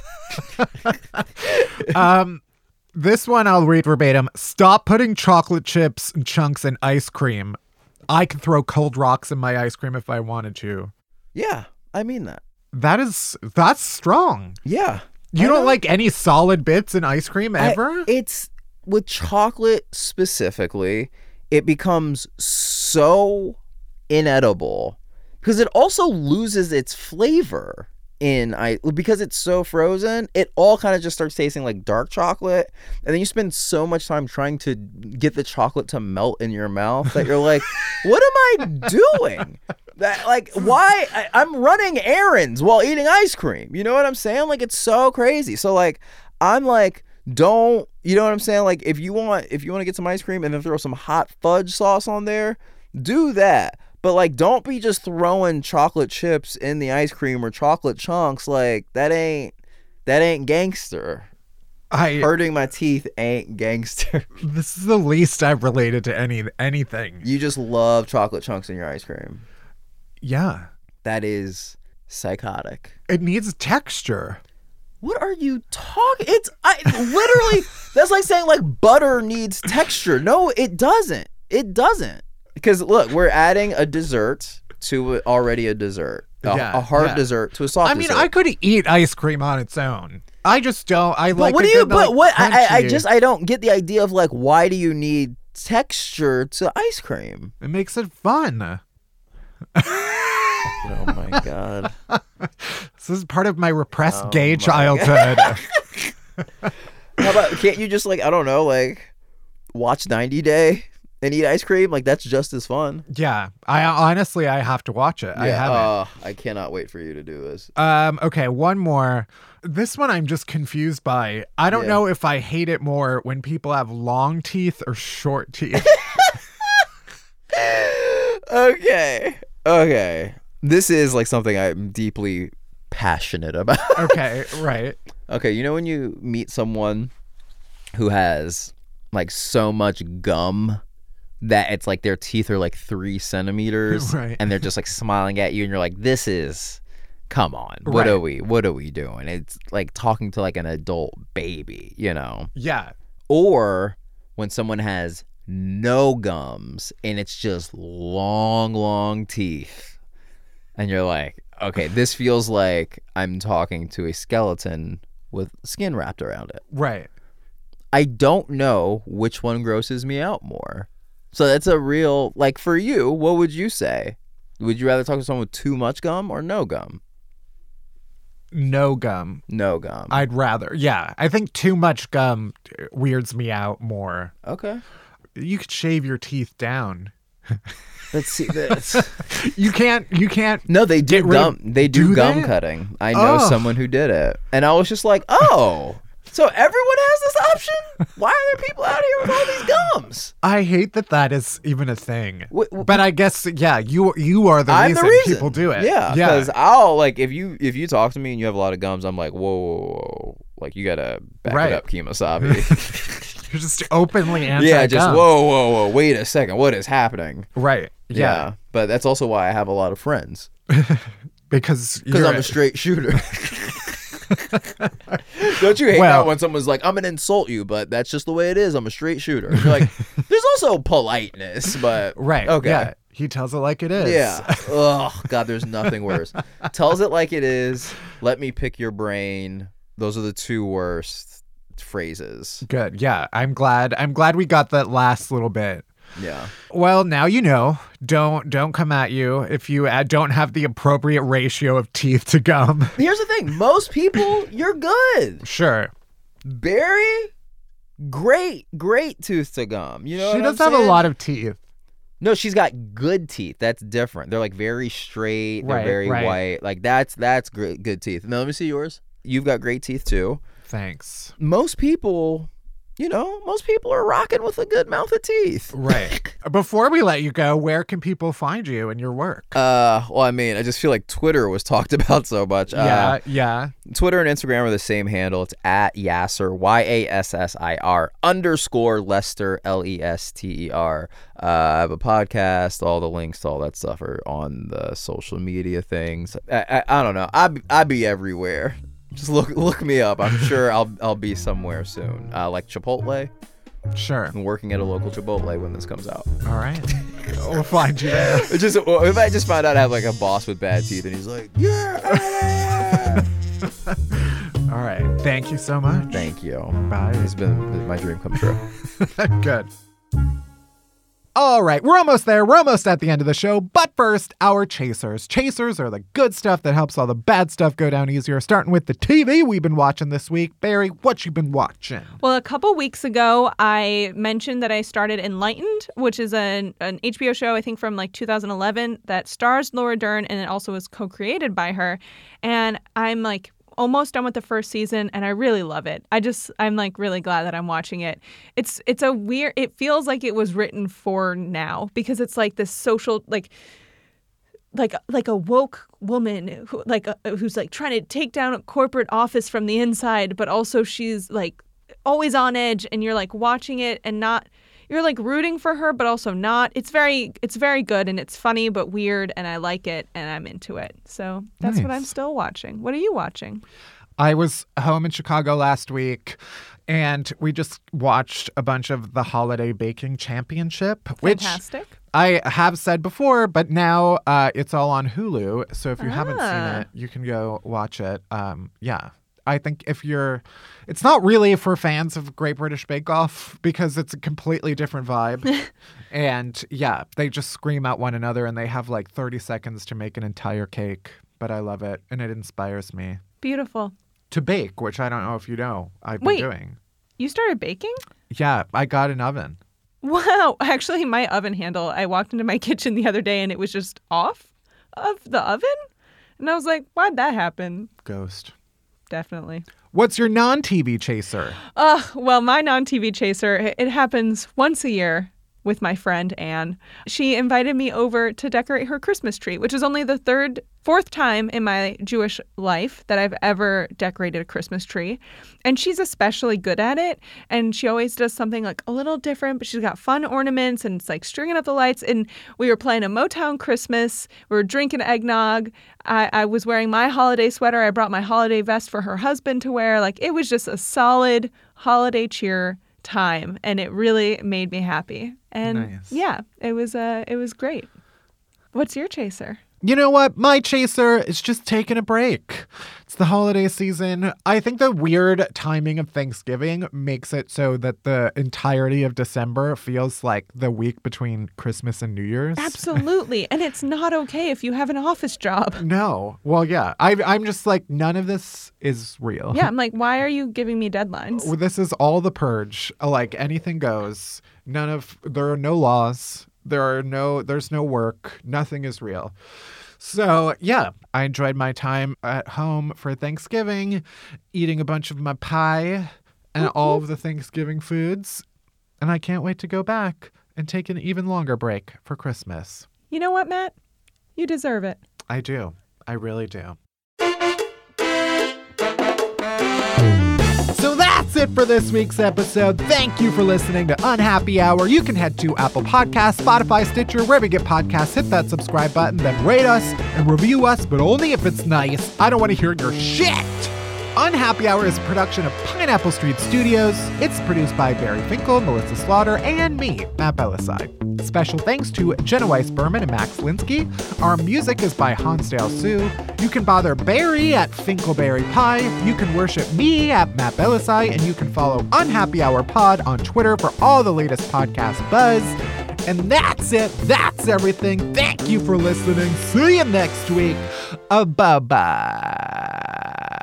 This one I'll read verbatim. Stop putting chocolate chips and chunks in ice cream. I could throw cold rocks in my ice cream if I wanted to. Yeah, I mean that. That's strong. Yeah. You don't like any solid bits in ice cream ever? It's with chocolate specifically, it becomes so inedible because it also loses its flavor because it's so frozen. It all kind of just starts tasting like dark chocolate, and then you spend so much time trying to get the chocolate to melt in your mouth that you're like, what am I doing? That, like, why? I'm running errands while eating ice cream. You know what I'm saying? Like, it's so crazy. So, like, I'm like, you know what I'm saying? Like, if you want to get some ice cream and then throw some hot fudge sauce on there, do that. But, like, don't be just throwing chocolate chips in the ice cream or chocolate chunks. Like, that ain't gangster. Hurting my teeth ain't gangster. This is the least I've related to anything. You just love chocolate chunks in your ice cream. Yeah. That is psychotic. It needs texture. What are you talking? Literally, that's like saying like butter needs texture. No, it doesn't. It doesn't. Because look, we're adding a dessert to already a dessert. A hard dessert to a soft dessert. I mean, I could eat ice cream on its own. I just don't. I like. What do you? But what? I don't get the idea of like, why do you need texture to ice cream? It makes it fun. Oh my god! This is part of my repressed gay childhood. How about? Can't you just like, I don't know, like watch 90 Day and eat ice cream? Like, that's just as fun. Yeah, I honestly have to watch it. Yeah, I haven't. I cannot wait for you to do this. Okay, one more. This one I'm just confused by. I don't know if I hate it more when people have long teeth or short teeth. Okay. This is like something I'm deeply passionate about. Okay, right. Okay, you know when you meet someone who has like so much gum that it's like their teeth are like 3 centimeters Right. and they're just like smiling at you and you're like, this is, come on, Right. what are we doing? It's like talking to like an adult baby, you know? Yeah. Or when someone has no gums and it's just long teeth and you're like, okay, this feels like I'm talking to a skeleton with skin wrapped around it. Right. I don't know which one grosses me out more. So that's a real, like, for you, what would you say? Would you rather talk to someone with too much gum or no gum? No gum. No gum. I'd rather. Yeah. I think too much gum weirds me out more. Okay. You could shave your teeth down. Let's see this. You can't. No, they do Get rid of- gum. They do do gum they? cutting. I know Oh. someone who did it, and I was just like, oh, so everyone has this option? Why are there people out here with all these gums? I hate that is even a thing. Wh- But I guess you are the I'm reason, the reason people do it. Yeah, because I'll like if you talk to me and you have a lot of gums, I'm like, whoa. Like you gotta back Right. it up, Kemosabe. You're just openly anti-gum. Yeah, just whoa. Wait a second, what is happening? Right. Yeah. But that's also why I have a lot of friends Because because I'm a straight shooter. Don't you hate Well- that when someone's like, I'm gonna insult you, but that's just the way it is. I'm a straight shooter. You're like, there's also politeness, but right. okay. Yeah. He tells it like it is. Yeah. Ugh, God, there's nothing worse. Tells it like it is. Let me pick your brain. Those are the 2 worst phrases. Good. Yeah. I'm glad we got that last little bit. Yeah. Well, now you know. Don't come at you if you don't have the appropriate ratio of teeth to gum. Here's the thing. Most people, you're good. Sure. Barry, great tooth to gum. You know She what does I'm have a saying? lot of teeth. No, she's got good teeth. That's different. They're like very straight. They're Right, very right. white. Like that's great, good teeth. Now let me see yours. You've got great teeth too. Thanks. Most people are rocking with a good mouth of teeth. Right. Before we let you go, where can people find you and your work? Well, I mean, I just feel like Twitter was talked about so much. Yeah. Twitter and Instagram are the same handle. It's at Yassir, YASSIR _ Lester, LESTER. I have a podcast. All the links to all that stuff are on the social media things. I don't know. I be everywhere. Just look me up. I'm sure I'll be somewhere soon. Like Chipotle. Sure. I'm working at a local Chipotle when this comes out. All right. We'll find you there. It's just if I just found out I have like a boss with bad teeth and he's like, yeah. All right. Thank you so much. Thank you. Bye. It's been my dream come true. Good. All right, we're almost there. We're almost at the end of the show. But first, our chasers. Chasers are the good stuff that helps all the bad stuff go down easier. Starting with the TV we've been watching this week. Barry, what you been watching? Well, a couple weeks ago, I mentioned that I started Enlightened, which is an HBO show, I think from like 2011, that stars Laura Dern and it also was co-created by her. And I'm like almost done with the first season and I really love it. I'm like really glad that I'm watching it. It's a weird, it feels like it was written for now because it's like this social, like a woke woman who who's like trying to take down a corporate office from the inside, but also she's like always on edge and you're like watching it and not, you're like rooting for her, but also not. It's very good and it's funny, but weird. And I like it and I'm into it. So that's what I'm Nice. still watching. What are you watching? I was home in Chicago last week, and we just watched a bunch of the Holiday Baking Championship, which Fantastic. I have said before, but now it's all on Hulu. So if you haven't seen Ah. it, you can go watch it. Yeah. I think it's not really for fans of Great British Bake Off because it's a completely different vibe. And yeah, they just scream at one another and they have like 30 seconds to make an entire cake. But I love it and it inspires me Beautiful. to bake, which I don't know if you know I've been Wait. doing. You started baking? Yeah, I got an oven. Wow. Actually, my oven handle, I walked into my kitchen the other day and it was just off of the oven. And I was like, why'd that happen? Ghost. Definitely. What's your non-TV chaser? Well, my non-TV chaser, it happens once a year, with my friend Anne. She invited me over to decorate her Christmas tree, which is only the fourth time in my Jewish life that I've ever decorated a Christmas tree. And she's especially good at it. And she always does something like a little different, but she's got fun ornaments and it's like stringing up the lights. And we were playing a Motown Christmas. We were drinking eggnog. I was wearing my holiday sweater. I brought my holiday vest for her husband to wear. Like, it was just a solid holiday cheer time. And it really made me happy. And Nice. yeah, it was great. What's your chaser? You know what? My chaser is just taking a break. It's the holiday season. I think the weird timing of Thanksgiving makes it so that the entirety of December feels like the week between Christmas and New Year's. Absolutely. And it's not okay if you have an office job. No. Well, yeah. I'm just like, none of this is real. Yeah, I'm like, why are you giving me deadlines? This is all the purge. Like, anything goes. There are no laws. There's no work. Nothing is real. So, yeah, I enjoyed my time at home for Thanksgiving, eating a bunch of my pie and all of the Thanksgiving foods. And I can't wait to go back and take an even longer break for Christmas. You know what, Matt? You deserve it. I do. I really do. So that's it for this week's episode. Thank you for listening to Unhappy Hour. You can head to Apple Podcasts, Spotify, Stitcher, wherever you get podcasts. Hit that subscribe button, then rate us and review us, but only if it's nice. I don't want to hear your shit. Unhappy Hour is a production of Pineapple Street Studios. It's produced by Barry Finkel, Melissa Slaughter, and me, Matt Belisai. Special thanks to Jenna Weiss-Berman and Max Linsky. Our music is by Hansdale Sue. You can bother Barry at Finkelberry Pie. You can worship me at Matt Belisai, and you can follow Unhappy Hour Pod on Twitter for all the latest podcast buzz. And that's it. That's everything. Thank you for listening. See you next week. Bye-bye.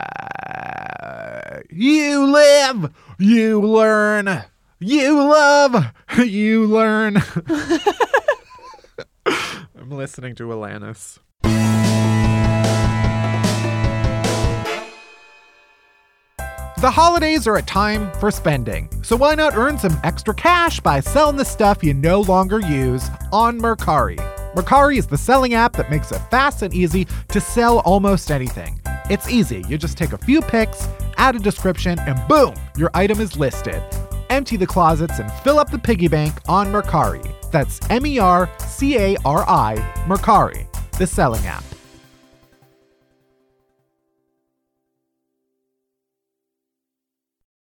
You live, you learn, you love, you learn. I'm listening to Alanis. The holidays are a time for spending, so why not earn some extra cash by selling the stuff you no longer use on Mercari. Mercari is the selling app that makes it fast and easy to sell almost anything. It's easy. You just take a few pics, add a description, and boom, your item is listed. Empty the closets and fill up the piggy bank on Mercari. That's Mercari, Mercari, the selling app.